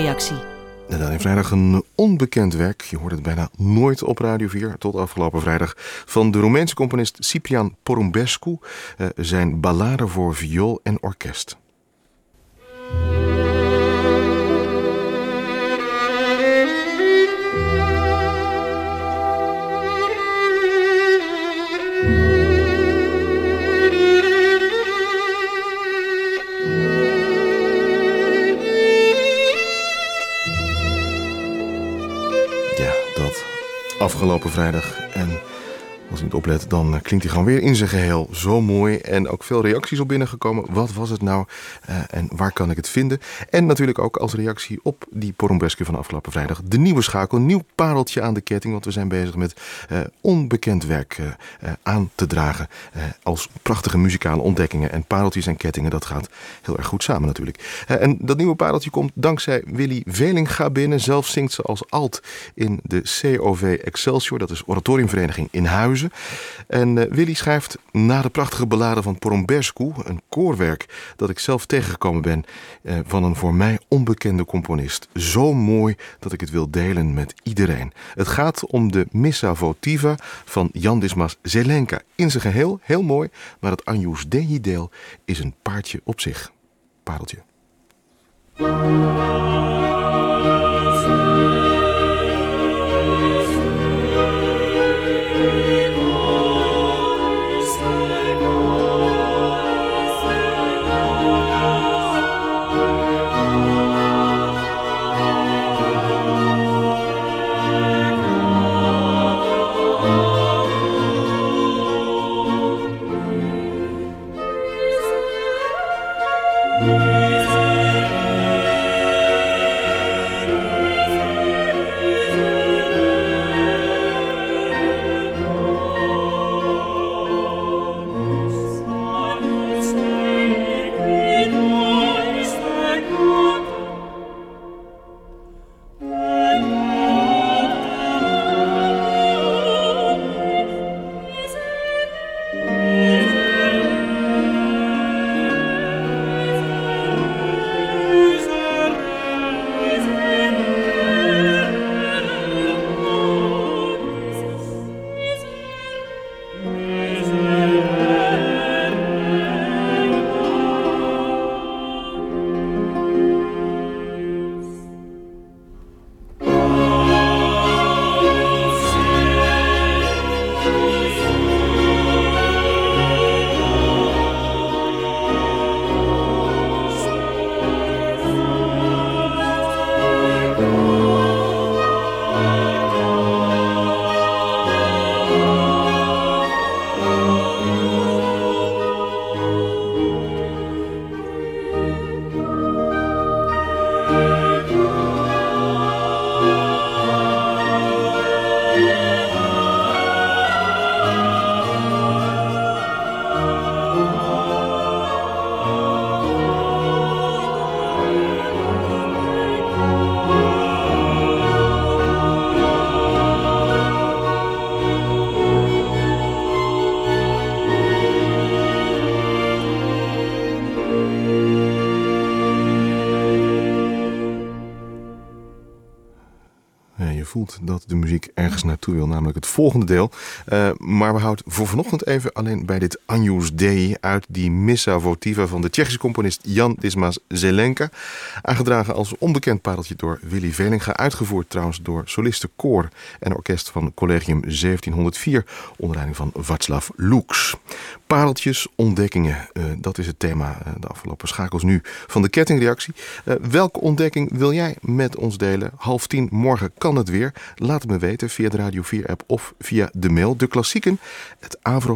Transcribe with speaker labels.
Speaker 1: kettingreactie.
Speaker 2: En dan in vrijdag een onbekend werk. Je hoort het bijna nooit op Radio 4, tot afgelopen vrijdag. Van de Roemeense componist Ciprian Porumbescu. Zijn ballade voor viool en orkest. Afgelopen vrijdag. En als je niet oplet, dan klinkt hij gewoon weer in zijn geheel. Zo mooi. En ook veel reacties op binnengekomen. Wat was het nou? En waar kan ik het vinden? En natuurlijk ook als reactie op die Porumbescu van afgelopen vrijdag. De nieuwe schakel, nieuw pareltje aan de ketting. Want we zijn bezig met onbekend werk aan te dragen. Als prachtige muzikale ontdekkingen. En pareltjes en kettingen, dat gaat heel erg goed samen natuurlijk. En dat nieuwe pareltje komt dankzij Willy Velinga binnen. Zelf zingt ze als alt in de COV Excelsior. Dat is Oratoriumvereniging in Huizen. En Willy schrijft na de prachtige ballade van Porumbescu, een koorwerk dat ik zelf tegengekomen ben van een voor mij onbekende componist. Zo mooi dat ik het wil delen met iedereen. Het gaat om de Missa Votiva van Jan Dismas Zelenka. In zijn geheel heel mooi, maar het Agnus Dei deel is een paardje op zich. Pareltje. Dat de muziek ergens naartoe wil, namelijk het volgende deel. Maar we houden voor vanochtend even alleen bij dit Agnus Dei uit die Missa Votiva van de Tsjechische componist Jan Dismas Zelenka. Aangedragen als onbekend pareltje door Willy Velinga. Uitgevoerd trouwens door solisten koor en orkest van Collegium 1704 onder leiding van Václav Lux. Pareltjes, ontdekkingen, dat is het thema de afgelopen schakels nu van de kettingreactie. Welke ontdekking wil jij met ons delen? 9:30 morgen kan het weer. Laat het me weten via de Radio 4 app of via de mail. De klassieken, het